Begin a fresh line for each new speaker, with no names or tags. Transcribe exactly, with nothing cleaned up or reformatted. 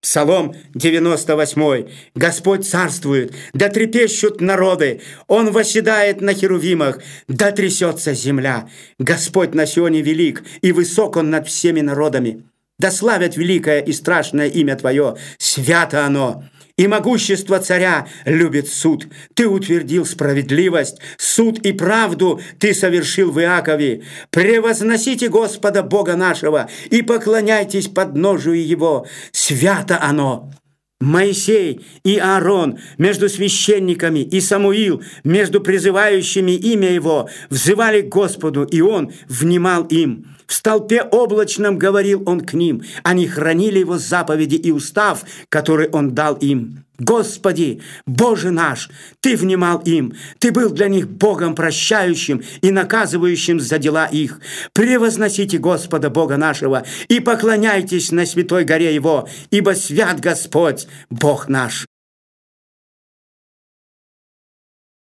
Псалом девяносто восьмой. Господь царствует, да трепещут народы, Он восседает на херувимах, да трясется земля. Господь на Сионе велик, и высок Он над всеми народами. Да славят великое и страшное имя Твое, свято оно. И могущество царя любит суд. Ты утвердил справедливость, суд и правду Ты совершил в Иакове. Превозносите Господа Бога нашего и поклоняйтесь подножию Его. Свято оно. Моисей и Аарон между священниками и Самуил между призывающими имя Его взывали к Господу, и Он внимал им. В столпе облачном говорил Он к ним. Они хранили Его заповеди и устав, который Он дал им. Господи, Боже наш, Ты внимал им, Ты был для них Богом прощающим и наказывающим за дела их. Превозносите Господа Бога нашего и поклоняйтесь на святой горе Его, ибо свят Господь, Бог наш.